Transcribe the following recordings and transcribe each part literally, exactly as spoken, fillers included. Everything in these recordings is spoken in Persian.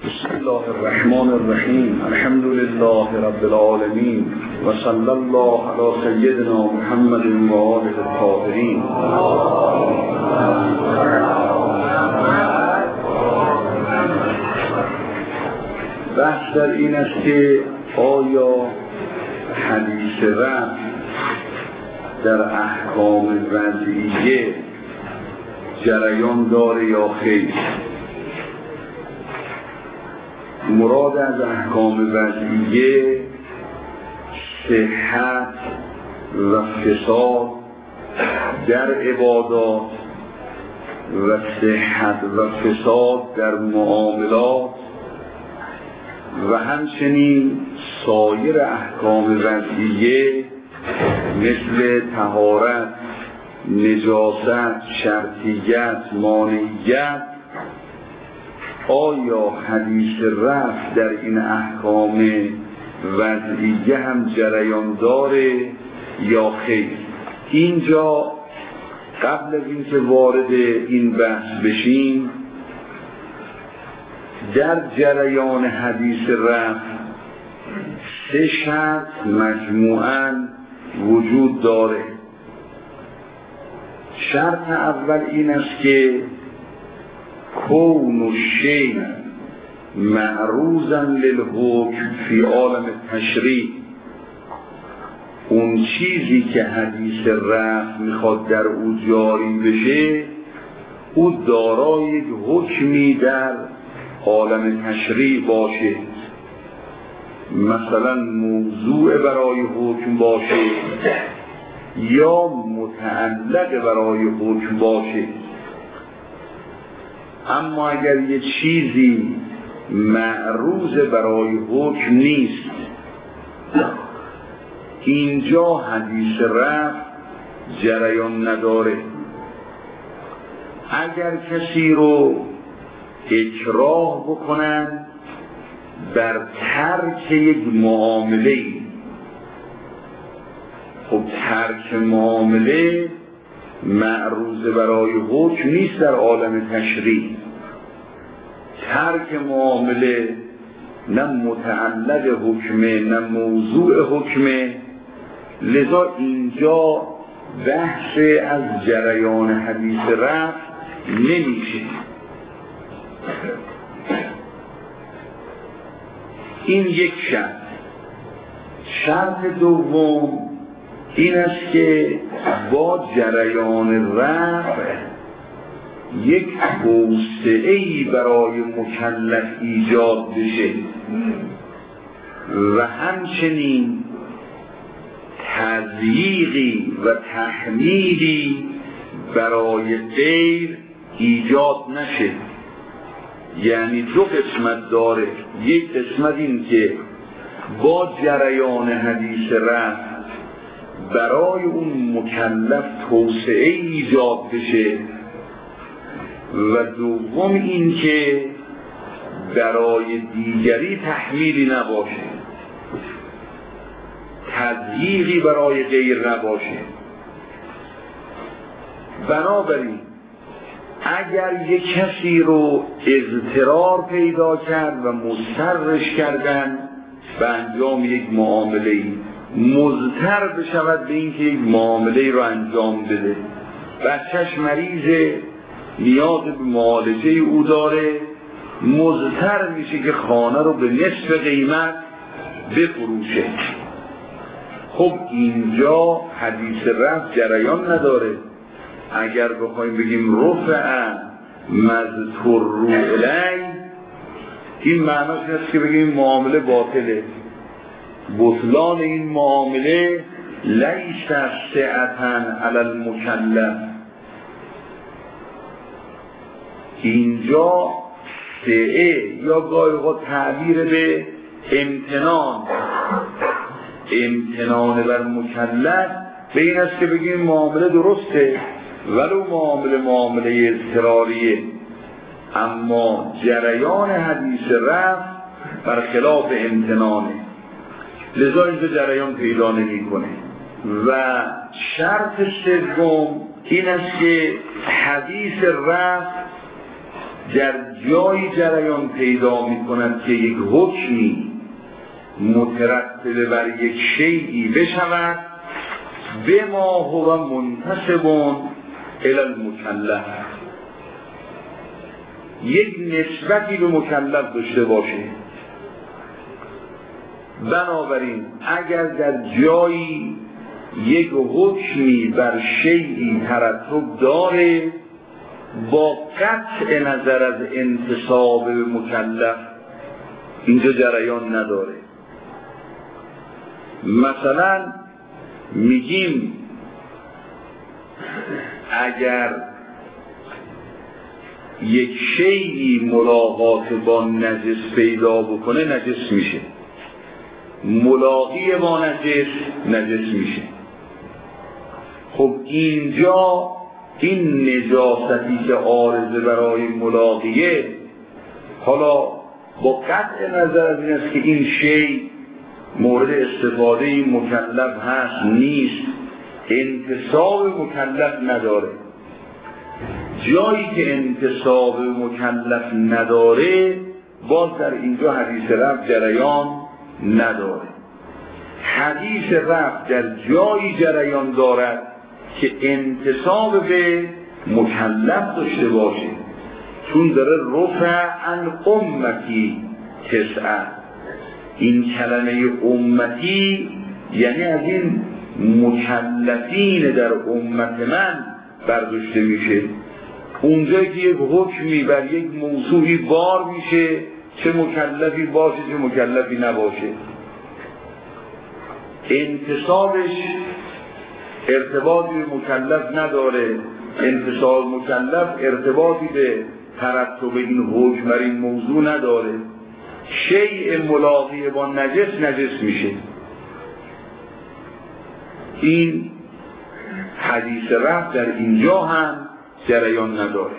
بسم الله الرحمن الرحیم. الحمد لله رب العالمین و صلی الله علی سیدنا محمد و آله الطاهرین. بحث در این است که آیا حدیث رفع در احکام وضعیه جریان داره یا خیر؟ مراد از احکام وضعیه صحت و فساد در عبادات و صحت و فساد در معاملات و همچنین سایر احکام وضعیه مثل طهارت، نجاست، شرطیت، مانعیت. آیا حدیث رفع در این احکام وضعیه هم جریان داره یا خیر؟ اینجا قبل از اینکه وارد این بحث بشیم، در جریان حدیث رفع سه شرط مجموعاً وجود داره. شرط اول این است که کون الشیء معروضاً للحکم فی عالم التشریع، اون چیزی که حدیث رفع میخواد در او جاری بشه او دارای یک حکمی در عالم تشریع باشه، مثلا موضوع برای حکم باشه یا متعلق برای حکم باشه. اما اگر یه چیزی معروض برای حکم نیست، اینجا حدیث رفع جریان نداره. اگر کسی رو اکراه بکنن بر ترک یک معامله، خب ترک معامله معروض برای حکم نیست در عالم تشریع. ترک معامله نه متعلق حکمه نه موضوع حکمه، لذا اینجا بحث از جریان حدیث رفع نمیشه. این یک شرط. شرط دوم این است که با جریان رفع یک توسعه‌ای برای مکلف ایجاد بشه و همچنین تضییقی و تحمیلی برای غیر ایجاد نشه. یعنی دو قسمت داره. یک قسمت این که با جریان حدیث رفع برای اون مکلف توسعه ایجاد بشه و دوم این که برای دیگری تحمیلی نباشه، تضییقی برای غیر نباشه. بنابراین اگر یک کسی رو اضطرار پیدا کرد و مضطرش کردن به انجام یک معامله‌ای، مضطر بشود به اینکه یک معامله رو انجام بده، بچهش مریضه نیاز به معالجه او داره، مضطر میشه که خانه رو به نصف قیمت بفروشه، خب اینجا حدیث رفع جریان نداره. اگر بخوایم بگیم رفع مذکور رو الی، این معناش هست که بگیم معامله باطله. بطلان این معامله لیس سعتن علی المکلف. اینجا سعه یا گاهی اوقات تعبیر به امتنان، امتنان بر مکلف به این است که بگیم معامله درسته ولو معامله معامله اضطراریه، اما جریان حدیث رفع برخلاف امتنانه، لذا اینجا جریان پیدا نمی کنه. و شرط سوم این است که حدیث رفع در جایی جریان پیدا می کند که یک حکمی مترتب بر یک شیئی بشود به ما هو منتسب الی المکلف، یک نسبتی به مکلف داشته باشه. بنابراین اگر در جایی یک حکمی بر شیئی ترتب داره با قطع نظر از انتساب به مکلف اینجا جریان نداره. مثلا میگیم اگر یک شیئی ملاقات با نجس پیدا بکنه نجس میشه، ملاقی با نجس نجس میشه. خب اینجا این نجاستی که عارضه برای ملاقیه، حالا با قطع نظر از این است که این شی مورد استفاده این مکلف هست نیست، انتصاب مکلف نداره. جایی که انتصاب مکلف نداره باز در اینجا حدیث رفع جریان نداره. حدیث رفع در جایی جریان دارد که انتصاب به مکلف داشته باشه، چون داره رفع عن امتی تسعه. این کلمه امتی یعنی از این مکلفین در امت من برداشته میشه. اونجایی که یک حکمی بر یک موضوعی بار میشه، چه مکلفی باشه چه مکلفی نباشه، انتصابش ارتباطی به مکلف نداره، انتصاب مکلف ارتباطی به ترتب این حکم بر این موضوع نداره. شیء ملاقی با نجس نجس میشه. این حدیث رفع در اینجا هم جریان نداره.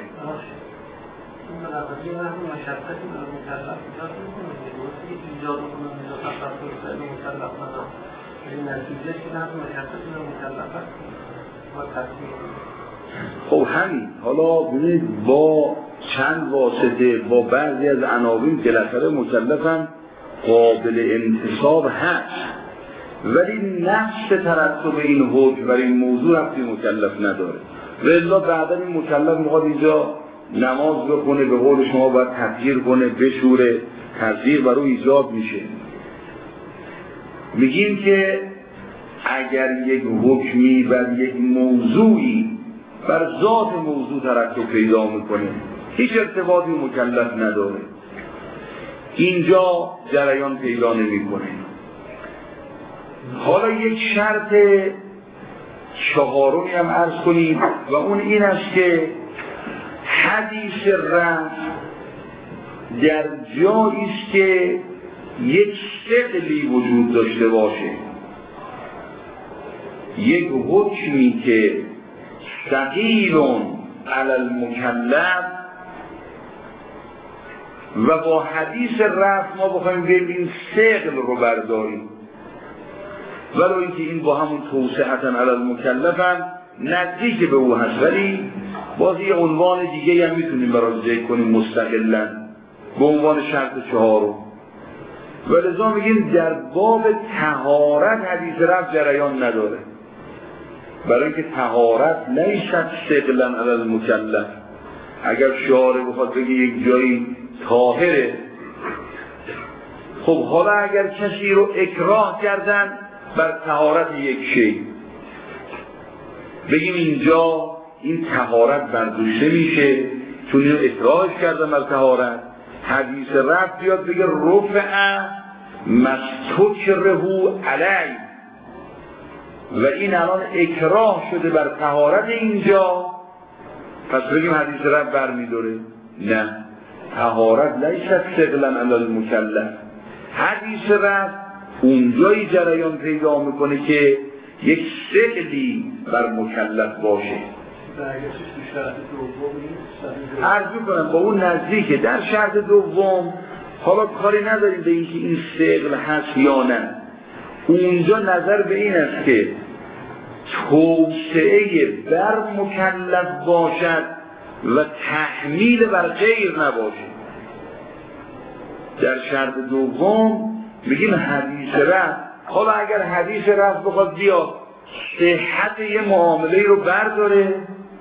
خب همین حالا ببینید با چند واسطه با بعضی از عناوین بالاخره مکلف هم قابل انتصاب هست، ولی نفس ترتب این حکم بر این موضوع ربطی مکلف نداره. و الا بعدا این مکلف میخواد اینجا نماز بخونه، به قول شما باید تطهیر کنه، بشوره، تطهیر برای ایجاب میشه. میگیم که اگر یک حکمی بر یک موضوعی بر ذات موضوع ترتب پیدا میکنه هیچ ارتباطی مکلف نداره، اینجا جریان پیدا نمیکنه. حالا یک شرط چهارمی هم عرض کنیم و اون این است که حدیث رفع در جایی است که یک ثقلی وجود داشته باشه، یک حکمی که ثقیل علی المکلف و با حدیث رفع ما بخوایم ببینیم ثقل رو برداریم، ولو اینکه این با همون توسعتا علی المکلف هم نزدیک به او هست، ولی باز یه عنوان دیگه هم میتونیم برای ذکر کنیم مستقلا به عنوان شرط چهارم. ولذا میگیم در باب طهارت حدیث رفع جریان نداره، برای اینکه طهارت لیست ثقلا علی المکلف. اگر شارع بخواد بگه یک جایی طاهره، خب حالا اگر کسی رو اکراه کردن بر طهارت یک شی، بگیم اینجا این طهارت برداشته میشه چون اینو اکراهش کردن بر طهارت، حدیث رفع بیاد بگه رفع مستکرهو علی و این الان اکراه شده بر طهارت اینجا، پس بگیم حدیث رفع برمیداره؟ نه، طهارت لیست ثقلا علی المکلف. حدیث رفع اونجایی جریان پیدا میکنه که یک ثقلی بر مکلف باشه. عرض کنم با اون نزدیکه. در شرط دوم حالا کاری نداریم به اینکه این ثقل هست یا نه، اونجا نظر به این است که توسعه بر مکلف باشد و تحمیل بر غیر نباشه. در شرط دوم میگیم حدیث رفع. حالا اگر حدیث رفع بخواد بیاد صحت یه معامله رو برداره،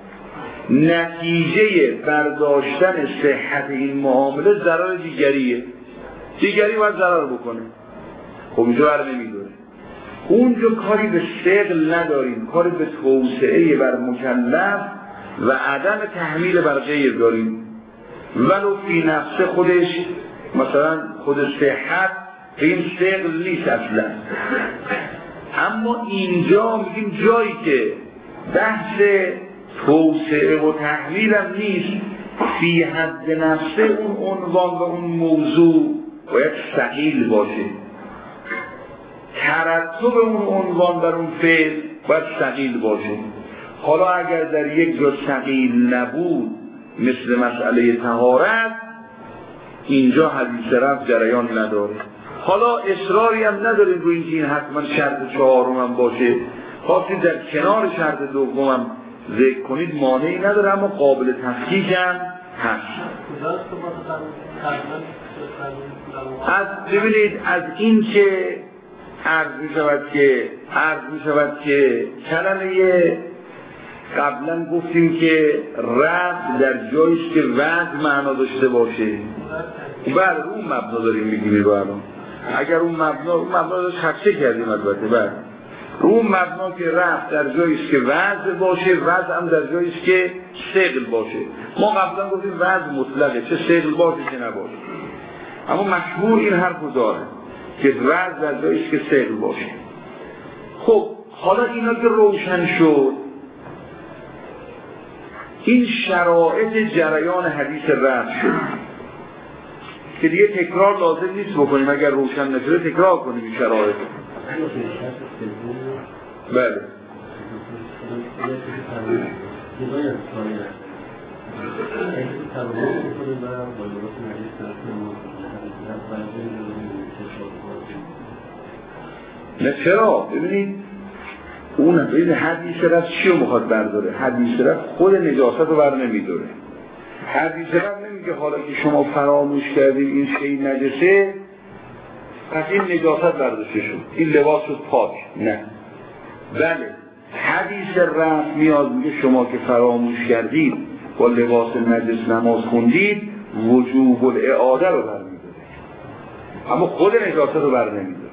نتیجه برداشتن صحت این معامله ضرر دیگریه، دیگری باید ضرر بکنه، خب اینجا بر نمیداره. اونجا کاری به ثقل نداریم، کاری به توسعه بر مکلف و عدم تحمیل بر غیر داریم. ولو فی نفس خودش مثلا خود صحت این ثقل نیست اصلا. اما اینجا میگیم جایی که بحث توسعه و تحمیل هم نیست، فی حد نفسه اون عنوان و اون موضوع باید ثقیل باشه، ترتب اون عنوان بر اون فعل باید ثقیل باشه. حالا اگر در یک جا ثقیل نبود مثل مسئله طهارت، اینجا حدیث رفع جریان نداره. حالا اصراری هم نداریم روی اینکه این حتما شرط چهارم هم باشه، خواستید در کنار شرط دوم هم ذکر کنید مانعی نداره، اما قابل تفکیک هم هست. از ببینید از این که عرض می شود که عرض می شود که کلمه قبلا گفتیم که رفع در جاییست که وضع معنا داشته باشه. بله اون مبنا داریم میگیم رو الان. اگر اون مبنا اون مبنا داشت خدشه کردیم البته. بله اون مبنا که رفع در جاییست که وضع باشه، وضع هم در جاییست که ثقل باشه. ما قبلا گفتیم وضع مطلقه، چه ثقل باشه چه نباشه، اما مشهور این حرف رو داره که وضع در جاییست که ثقل باشه. خب حالا اینا که روشن شد، این شرایط جریان حدیث رفع شد که دیگه تکرار لازم نیست بکنیم، اگر روشن نشده تکرار کنیم این شرایط. بله نه چرا؟ ببینید اون ببینید حدیث رفع چی رو میخواد برداره؟ حدیث رفع خود نجاست رو بر نمیداره. حدیث رفع نمیگه حالا که شما فراموش کردید این شیء نجسه پس این نجاست برداشته شد، این لباس شد پاک. نه، بله حدیث رفع میاد میگه شما که فراموش کردید با لباس نجس نماز خوندید وجوب الاعاده رو بر میداره، اما خود نجاست رو بر نمیداره.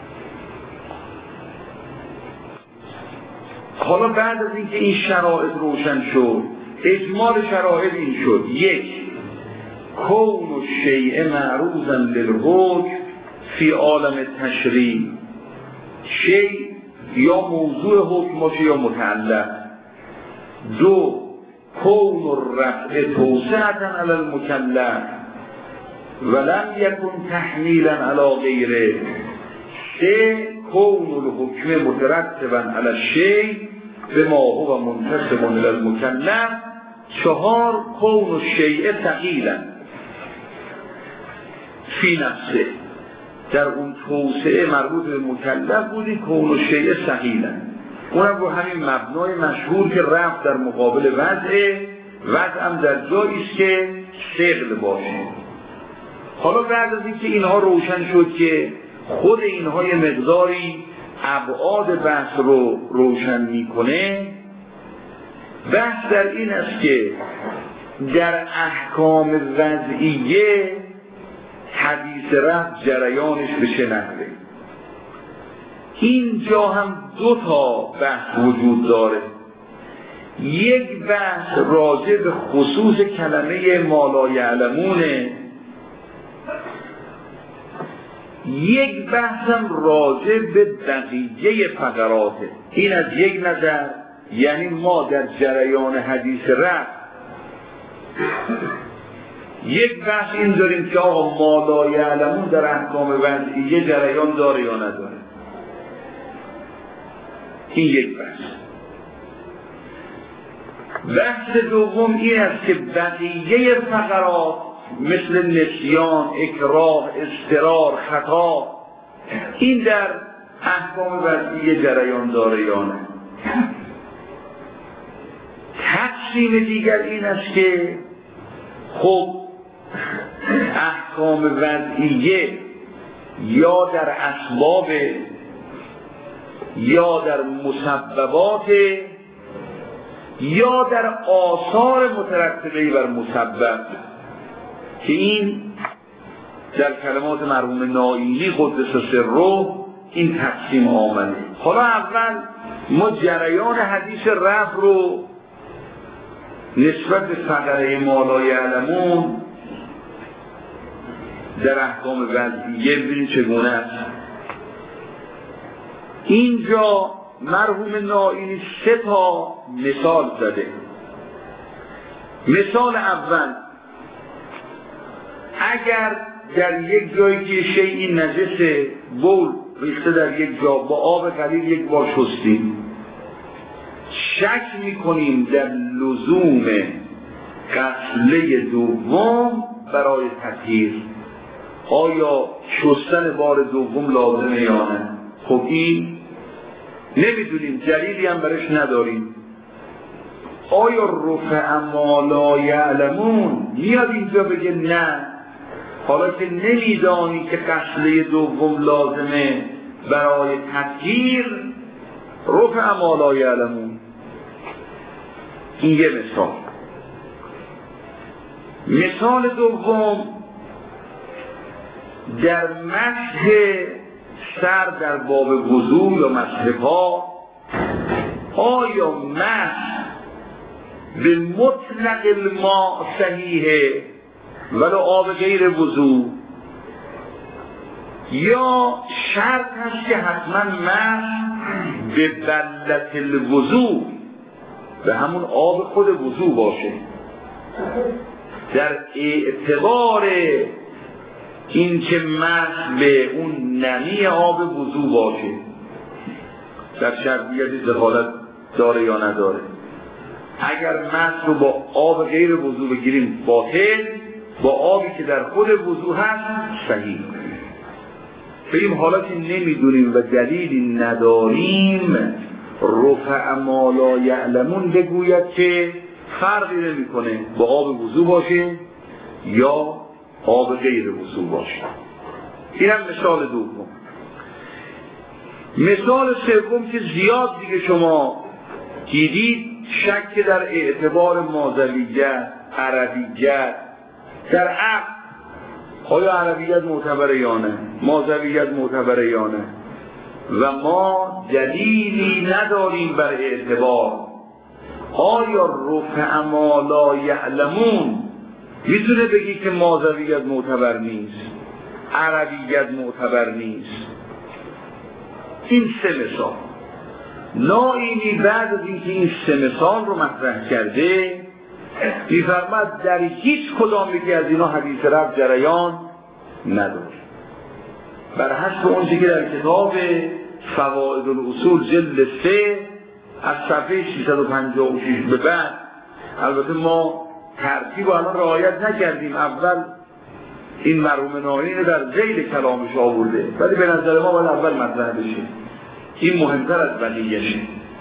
حالا بعد از اینکه این شرایط روشن شد، اجمال شرایط این شد: یک، کون الشیء معروضا للحکم فی عالم تشریع، شیء یا موضوع حکم باشه یا متعلق. دو، کون الرفع توسعة علی المکلف ولم یکن تحمیلا علی غیره. سه، کون الحکم مترتبا علی الشیء بما هو منتسب الی المکلف. چهار، کون الشیء ثقیلا فی نفسه، در اون توسعه مربوط به مکلف بودی کون الشیء ثقیلا. اونم رو همین مبنای مشهور که رفع در مقابل وضعه، وضع هم در جاییست که ثقل باشه. حالا بعد از اینکه اینها روشن شد که خود اینها یه مقداری ابعاد بحث رو روشن میکنه، بحث در این است که در احکام وضعیه حدیث رفع جریانش به چه نحوه. اینجا هم دو تا بحث وجود داره. یک بحث راجع به خصوص کلمه ما لا یعلمونه، یک بحثم راجع به بقیه فقراته. این از یک نظر، یعنی ما در جریان حدیث رفع یک بحث این داریم که آقا ما لا یعلمون در احکام وضعیه جریان داره یا نداره. این یک بحث. بحث دوم این است که بقیه فقرات مثل نسیان، اکراه، اضطرار، خطا، این در احکام وضعیه جریان داره یا نه. تک تقسیم دیگر این است که خب احکام وضعیه یا در اسباب یا در مسببات یا در آثار مترتبه بر مسبب، که این در کلمات مرحوم نائینی قدس سره این تقسیم آمده. حالا اول ما جریان حدیث رفع رو نسبت به فقره ما لا یعلمون در احکام وضعیه ببینید چگونه است. اینجا مرحوم نائینی سه تا مثال زده. مثال اول، اگر در یک جایی که شیئی نجسه بول ریخته در یک جا با آب قلیل یک بار شستیم، شک میکنیم در لزوم غسله دوم برای تطهیر، آیا شستن بار دوم لازمه یا نه؟ خب این نمیدونیم، دلیلی هم برش نداریم. آیا رفع ما لا یعلمون میاد اینجا بگه نه، حالا که نمیدانی که غسله دوم لازمه برای تطهیر، رفع ما لا یعلمون. این یه مثال. مثال دوم، در مسح سر در باب وضو یا مسح پا، آیا مسح به مطلق الماء صحیحه ولو آب غیر وضو، یا شرط هست که حتما مسح به بلت الوضو به همون آب خود وضو باشه؟ در اعتبار این که مسح به اون نمی آب وضو باشه در شرطیت دخالت داره یا نداره. اگر مسح رو با آب غیر وضو بگیریم باطل، با آبی که در خود وضو هست صحیح. بگیم حالا که نمیدونیم و دلیلی نداریم، رفع ما لا یعلمون بگوید که فرقی نمیکنه با آب وضو باشه یا آب غیر وضو باشه. این هم مثال دوم. مثال سوم که زیاد دیگه شما دیدید، شک در اعتبار مازویت، عربیت در عقل، آیا عربیت معتبره یا نه، مازویت معتبره یا نه، و ما دلیلی نداریم بر اعتبار. آیا رفع ما لا یعلمون میتونه بگی که مازویت معتبر نیست، عربیت معتبر نیست؟ این سه مثال. نائینی بعد از اینکه این سه مثال رو مطرح کرده می‌فرماید در هیچ کدام یکی از اینا حدیث رفع جریان نداره. بر حسب اونچه که در کتاب فوائد الاصول جلد سه از صفحه ششصد و پنجاه و شش به بعد، البته ما ترتیب رو الان رعایت نکردیم، اول این مرحوم نائینی در ذیل کلامش آورده، ولی به نظر ما باید اول مطرح بشه، این مهمتر از بقیه‌شه.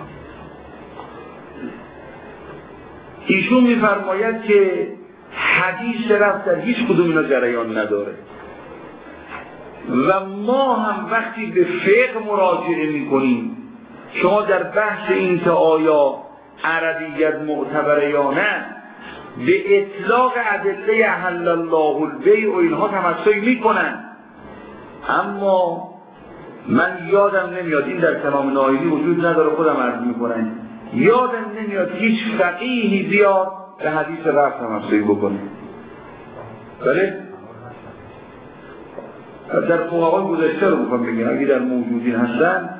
ایشون می‌فرماید که حدیث رفع در هیچ کدوم اینا جریان نداره و ما هم وقتی به فقه مراجعه می‌کنیم، شما در بحث این که آیا عربیت معتبره یا نه، به اطلاق ادله احل الله البیع و اینها تمسک میکنن، اما من یادم نمیاد، این در کلام نائینی وجود نداره، خودم عرض میکنم، یادم نمیاد هیچ فقیهی بیاد به حدیث رفع تمسک بکنه. بله؟ در فقهای گذشته رو بکنم بگیم، اگه در موجودین هستن،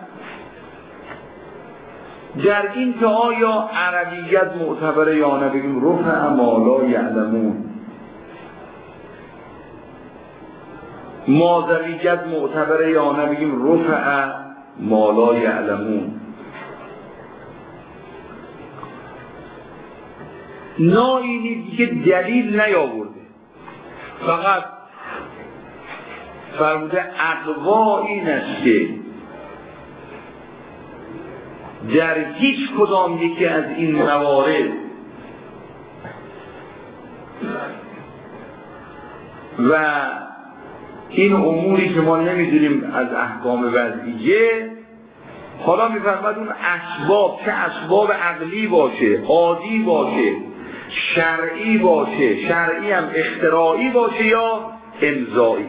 در این که آیا عربیت معتبره یا نه بگیم رفع ما لا یعلمون، مازویت معتبره یا نه بگیم رفع ما لا یعلمون. نائینی دیگه دلیل نیاورده، فقط فرموده اقوا این است که در هیچ کدام یکی از این موارد و این اموری که ما نمیدونیم از احکام وضعیه، حالا میفرماد اون اسباب، چه اسباب عقلی باشه، عادی باشه، شرعی باشه، شرعی هم اختراعی باشه یا امضایی،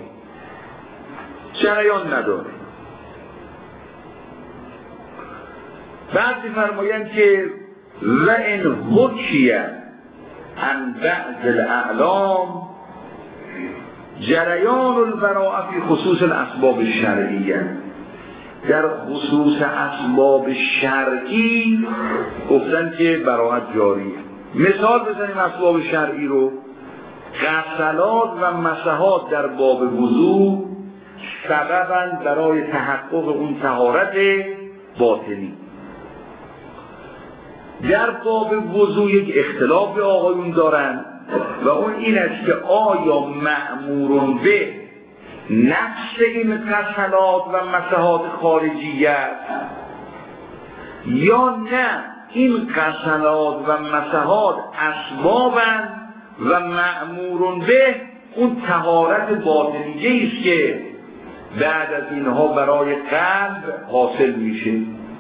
جریان نداره. بعد میفرمایند که و ان حکیه عن بعض الاعلام جریان البراءه فی خصوص الاسباب الشرعیه. در خصوص اسباب شرعی گفتن که براءت جاریه. مثال بزنیم اسباب شرعی رو. غسلات و مسحات در باب وضو سبباً برای تحقق اون طهارت باطنی. در باب وضو یک اختلاف آقایون دارن و اون این است که آیا مأمورون به نفس این غسلات و مسحات خارجیه یا نه این غسلات و مسحات اسبابن و مأمورون به اون طهارت باطنیه است که بعد از اینها برای قلب حاصل میشه.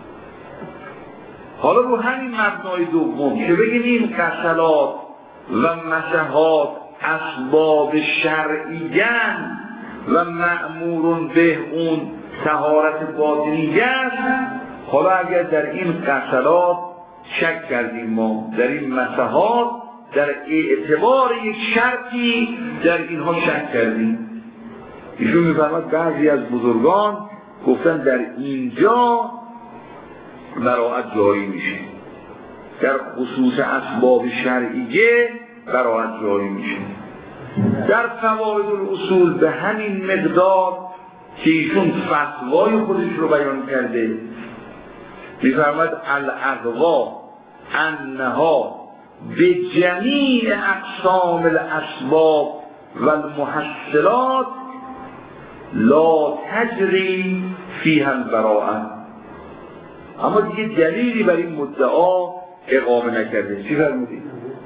حالا رو همین مبنای دوم که بگیم این غسلات و مسحات اسباب شرعیان و مأمورون به اون طهارت باطنیه است، حالا اگر در این غسلات شک کردیم ما، در این مسحات در اعتبار یک شرطی در اینها شک کردیم، ایشون میفرماد بعضی از بزرگان گفتن در اینجا براءت جاری میشه، در خصوص اسباب شرعیه براءت جاری میشه. در فواید الاصول به همین مقدار که ایشون فتوای خودش رو بیان کرده میفرماد الاقوا انها به جمیع اقسام الاسباب و المحصلات لا تجری فیها البراءه. اما دیگه دلیلی بر این مدعا اقامه نکرده. چی فرمودید؟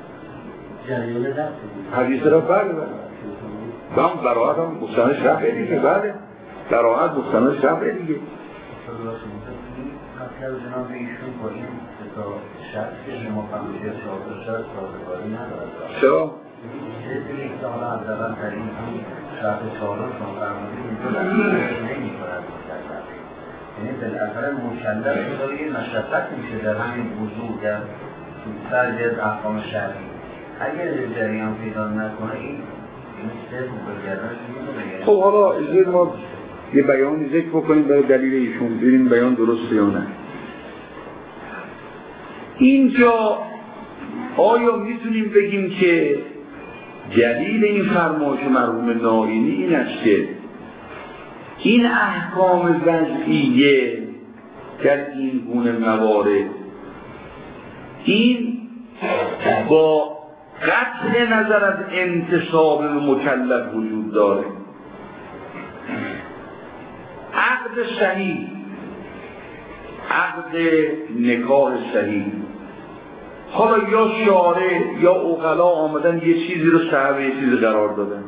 حدیث را بله بله هم براعت هم مستند شرفه دیگه. بله براعت مستند شرفه دیگه. اصلا جناب ایشون با این شرط که شما فهمیدید شرط شرط سازگاری ندارد. چرا؟ یه که حالا از اول در این شرط چهارم شما فرمودید اینجا نمی کند مشکلت. یعنی بالاخره مشکلت داره یه مشکلت میشه در همین وضوع در سرجه از احکام شرعی. اگر جریان پیدا نکنه این صرف بگردنش میمونه. خب حالا اجازه ما یه بیانی ذکر بکنیم برای دلیل ایشون، ببینیم بیان درست یا نه. اینجا آیا میتونیم بگیم که دلیل این فرمایش مرحوم نائینی این است که این احکام وضعیه در این گونه موارد این با قطع نظر از انتصاب مکلف وجود داره. عقد صحیح، عقد نکاح صحیح، حالا یا شارع یا عقلا آمدن یه چیزی رو سبب یه چیزی قرار دادن،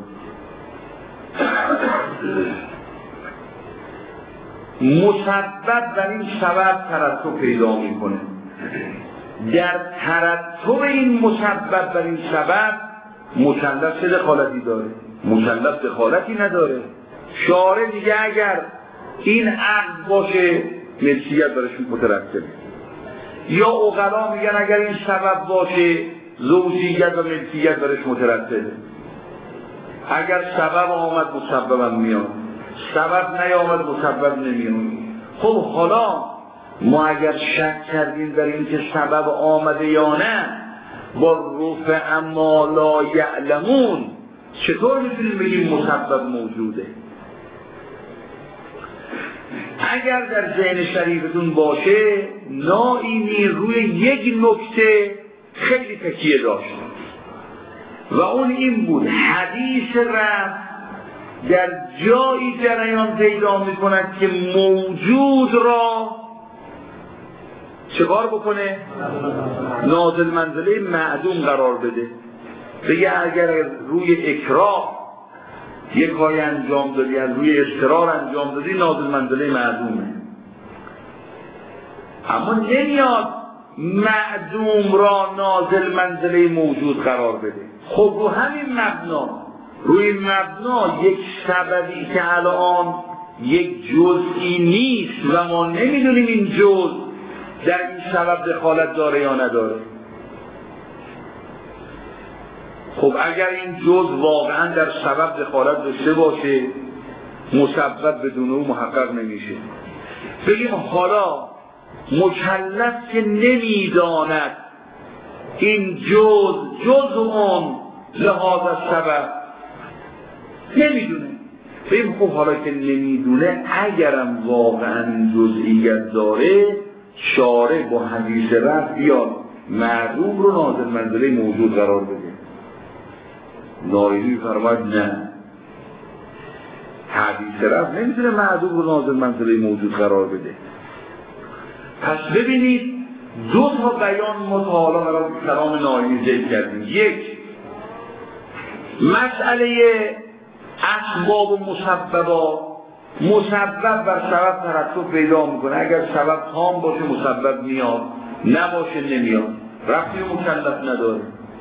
مسبب در این سبب ترتب پیدا میکنه. در ترتب این مسبب بر این سبب مکلف چه دخالتی داره؟ مکلف دخالتی نداره. شارع دیگه اگر این عقد باشه ملکیت برشون مترتبه، یا عقلا میگن اگر این سبب باشه زوجیت و ملکیت برش مترتبه. اگر سبب آمد مسبب هم میاد، سبب نیامد مسبب نمیاد. خب حالا ما اگر شک کردیم در این که سبب آمده یا نه با رفع ما لا یعلمون چطور میتونیم بگیم مسبب موجوده؟ اگر در ذهن شریفتون باشه نائینی روی یک نکته خیلی تکیه داشت و اون این بود حدیث رفع در جایی جریان پیدا میکند که موجود را چه کار بکنه؟ نازل منزله معدوم قرار بده. بگه اگر روی اکراه یک کاری انجام دادی از روی اضطرار انجام دادی، نازل منزله معدومه. اما نمیاد معدوم را نازل منزله موجود قرار بده. خب رو همین مبنا، روی مبنا یک سببی که الان یک جزئی نیست و ما نمیدونیم این جزء در این سبب دخالت داره یا نداره. خب اگر این جزء واقعا در سبب دخالت داشته باشه، مسبب بدون او محقق نمیشه. بگیم حالا مکلف که نمیداند این جزء جزء اون لحاظ سبب نمیدونه، بگیم خب حالا که نمیدونه اگرم واقعا این جزئیت داره، شارع با حدیث رفع بیاد معدوم رو نازل منزله موجود قرار بده. نایمی فرماید نه، حدیث رفع نمیتونه معدوم رو نازل منزله موجود قرار بده. پس ببینید دو تا بیان مطالعه را کلام نایمی ذکر کردیم. یک، مسئله اسباب و مسببات، مسبب بر سبب ترتب پیدا میکنه، اگر سبب تام باشه مسبب میاد، نباشه نمیاد، ربطی مکلف نداره.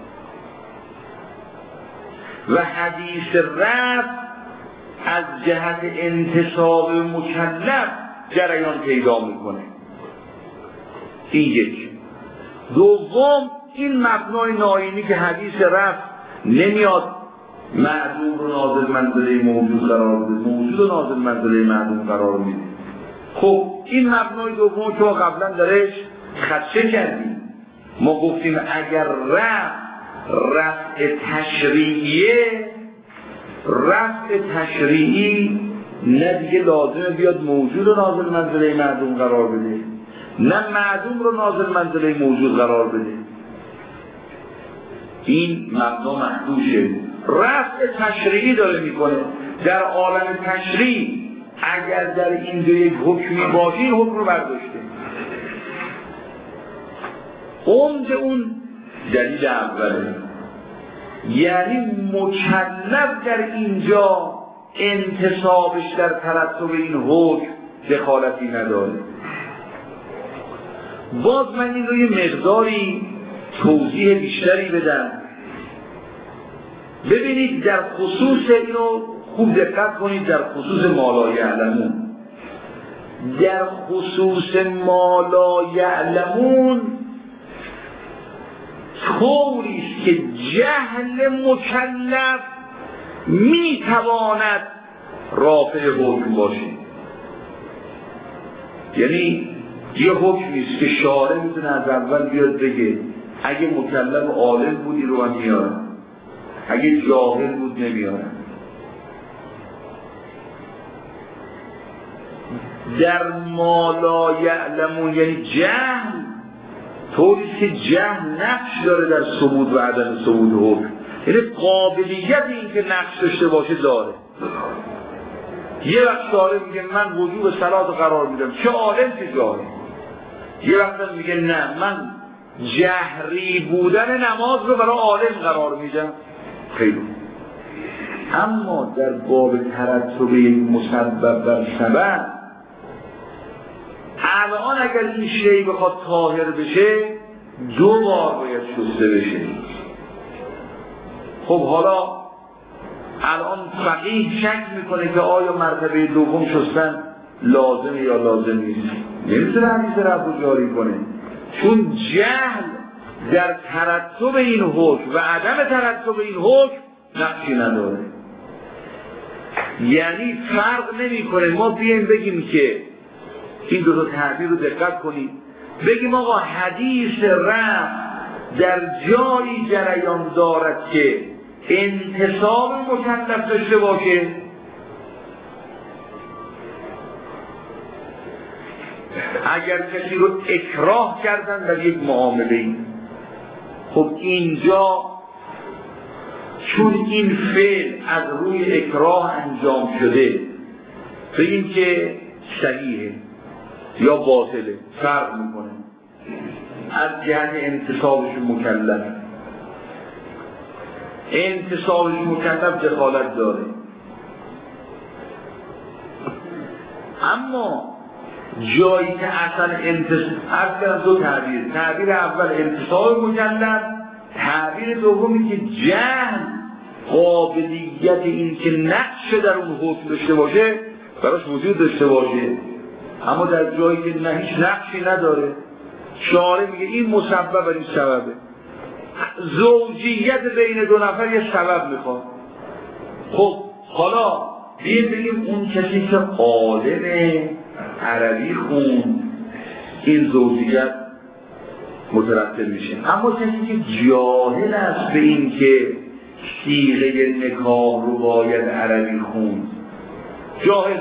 و حدیث رفع از جهت انتصاب مکلف جریان پیدا میکنه. این یک. دوم، این مبنای نایمی که حدیث رفع نمیاد معدوم رو نازل منزله موجود قرار بده، موجود رو نازل منزله معدوم قرار میده. خب این مبنای دوم که قبلا درش خدشه کردیم، ما گفتیم اگر رفع رفع تشریعیه، رفع تشریعی نه دیگه لازمه بیاد موجود رو نازل منزله معدوم قرار بده، نه معدوم رو نازل منزله موجود قرار بده. این مبنا محدوشه. رفع تشریعی داره میکنه. در عالم تشریع اگر در این دو یک حکمی باشه، این حکم رو برداشته. عمد اون دلیل اوله، یعنی مکلف در اینجا انتصابش در ترتب این حکم دخالتی نداره. باز من این رو یه مقداری توضیح بیشتری بدم. ببینید در خصوص اینو خوب دقت کنید، در خصوص ما لا یعلمون، در خصوص ما لا یعلمون طوری است که جهل مکلف میتواند رافع حکم باشه. یعنی یه حکمی است که شارع میتونه از اول بیاد بگه اگه مکلف عالم بودی رو هم میارن، اگه جاهل بود نمیارن. در ما لا یعلمون یعنی جهل طوریست که جهل نقش داره در ثبوت و عدم ثبوت حکم، یعنی قابلیت این که نقش داشته باشه داره. یه وقت شارع میگه من وجوب صلات قرار میدم، چه عالم چه جاهل. یه وقت میگه نه من جهری بودن نماز رو برای عالم قرار میدم. خیلی. اما در باب ترتب مسبب بر سبب، الان اگر این شی بخواد طاهر بشه دو بار باید شسته بشه. خب حالا الان فقیه شک میکنه که آیا مرتبه دوم شستن لازمه یا لازم نیست، نمیتونه حدیث رفع رو جاری کنه، چون جهل در ترتب این حکم و عدم ترتب این حکم نقشی نداره. یعنی فرق نمیکنه ما بیایم بگیم که این دو تا تعبیر رو دقت کنید، بگیم آقا حدیث رفع در جایی جریان دارد که انتصاب مکلف داشته باشه، اگر کسی رو اکراه کردن در یک معامله، خب اینجا چون این فعل از روی اکراه انجام شده، بگیم که صحیحه یا باطله، فرق میکنه از جهت انتصابش مکلف. انتصابش مکلف دخالت داره. اما جایی که اصلا انتصاب از دو تعبیر، تعبیر اول انتصاب مجلد، تعبیر دومی که جهل قابلیت این که نقش در اون حکم داشته باشه براش وجود داشته باشه، اما در جایی که نه هیچ نقشی نداره شارع میگه این مسبب این سببه. زوجیت بین دو نفر یه سبب میخواد. خب حالا بیاییم بگیم اون کسی که عالم عربی خون این زوجیت مترتب میشه، اما کسی که جاهل است به این که صیغه نکاح رو باید عربی خون، جاهل،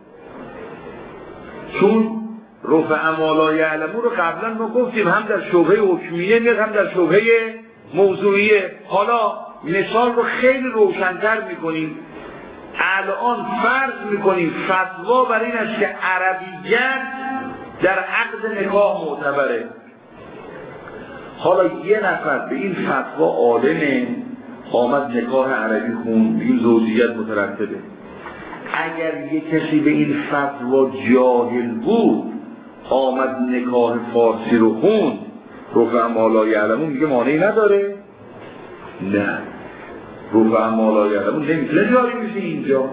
چون رفع ما لا یعلمون رو قبلا ما گفتیم هم در شبهه حکمیه میاد هم در شبهه موضوعیه. حالا مثال رو خیلی روشن‌تر میکنیم. الان فرض میکنیم فتوا برای این است که عربیت در عقد نکاح معتبره. حالا یه نفر به این فتوا عالمه آمد نکاح عربی خون، این زوجیت مترتبه. اگر یه کسی به این فتوا جاهل بود آمد نکاح فارسی رو خون، رفع ما لا یعلمون میگه مانعی نداره؟ نه، رفع ما لا یعلمون نمیتونه جاری میشه اینجا.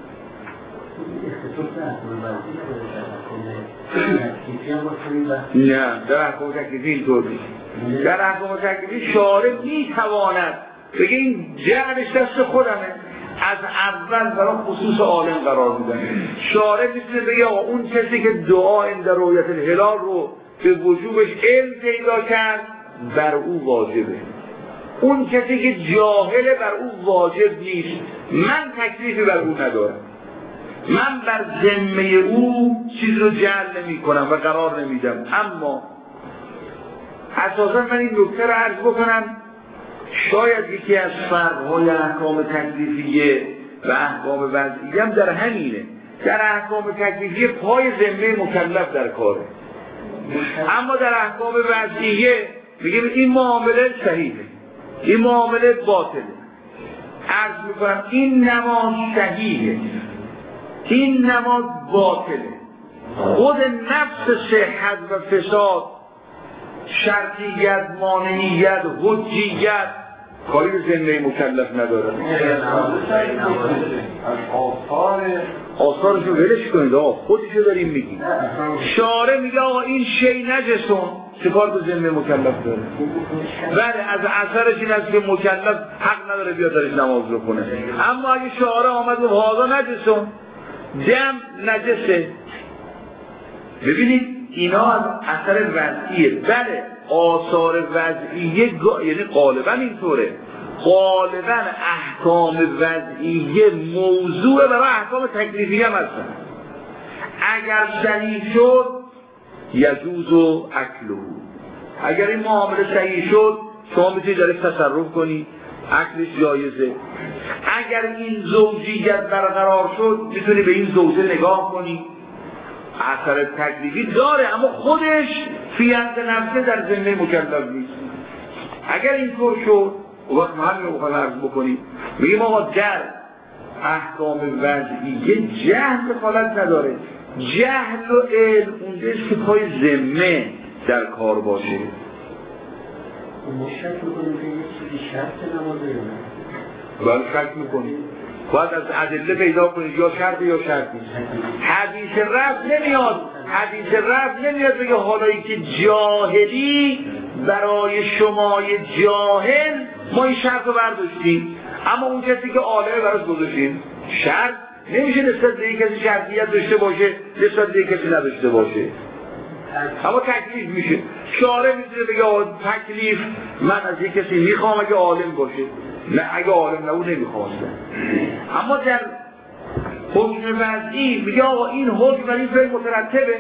نه، در احکام تکلیفی اینطور نیست. در احکام تکلیفی شارع میتواند بگه این جعلش دست خودمه، از اول برای خصوص عالم قرار میدن. شارع میتونه بگه اون کسی که دعا عند رؤیت الهلال رو به وجوبش علم پیدا کرد بر او واجبه، اون کسی که جاهله بر او واجب نیست. من تکلیفی بر او ندارم، من بر ذمه او چیز رو جعل نمی کنم و قرار نمیدم. اما اساسا من این نکته رو عرض بکنم، شاید یکی از فرق‌های احکام تکلیفیه و احکام وضعیه هم در همینه. در احکام تکلیفیه پای ذمه مکلف در کاره، اما در احکام وضعیه میگیم این معامله صحیحه، این معامله باطله. عرض میکنم این نماز صحیحه، این نماز باطله. خود نفس صحت و فساد، شرطیت، مانعیت، حجیت کاری به ذمه مکلف نداره. آثارشو ولش کنید آقا، خودشو داریم میگیم. شارع میگه آقا این شی نجسون، چه کار به ذمه مکلف داره؟ بله از اثرش این است که مکلف حق نداره بیاد درش نماز رو کنه. اما اگه شارع آمد و هذا نجسون، دم نجسه، ببینید اینا از اثر وضعیه. بله آثار وضعیه گا... یعنی غالبا اینطوره، غالبا احکام وضعیه موضوع برای احکام تکلیفیه هم هستن. اگر صحیح شد یجوز و اکلو، اگر این معامله صحیح شد شما میتونید درش تصرف کنی، اکلش جایزه. اگر این زوجیت برقرار شد میتونی به این زوجه نگاه کنی، اثر تکلیفی داره اما خودش فی حد نفسه در ذمه مکلف نیست. اگر اینطور شد وقت همین رو عرض بکنیم میگیم آقا در احکام وضعیه جهل دخالت نداره. جهل و علم اونجا است که پای ذمه در کار باشه. مشکل میکنیم که یه چیزی شرط نمازه یا نه؟ باید شک میکنیم، باید از ادله پیدا کنید یا شرط یا شرط نیست. حدیث رفت نمیاد، حدیث رفت نمیاد بگه حالایی که جاهلی برای شمای جاهل ما این شرط رو برداشتیم، اما اون کسی که عالمه براش گذاشتیم. شرط نمیشه نسبت به یک کسی شرطیت داشته باشه نسبت به یک کسی نداشته باشه، اما تکلیف میشه. شارع میتونه بگه تکلیف من از یک کسی میخوام اگه عالم باشه، نه اگه عالم نبود نمیخواستم. اما در حکم وضعی میگه آقا این حکم و این فعل مترتبه.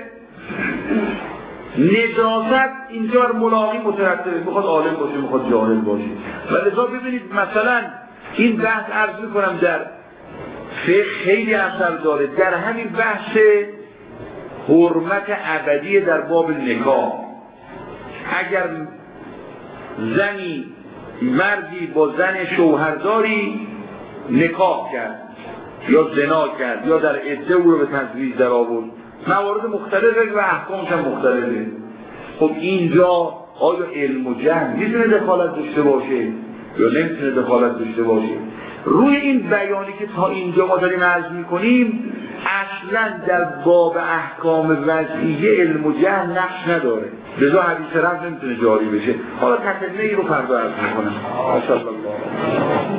نجاست اینجا ملاقی مترتبه، میخواد عالم باشه میخواد جاهل باشه. و لذا ببینید مثلا این بحث عرض میکنم در فقه خیلی اثر داره، در همین بحث حرمت ابدی در باب نکاح. اگر زنی مردی با زن شوهرداری نکاح کرد یا زنا کرد یا در عده او رو به تزویج در آورد موارد مختلفه و احکامش هم مختلفه. خب اینجا آیا علم و جهل میتونه دخالت داشته باشه یا نمیتونه دخالت داشته باشه؟ روی این بیانی که تا اینجا ما داریم عرض میکنیم اصلا در باب احکام وضعیه علم و جهل نقش نداره، لذا حدیث رفع نمیتونه جاری بشه. حالا تکلمه ای رو فردا عرض میکنم. ماشاءالله.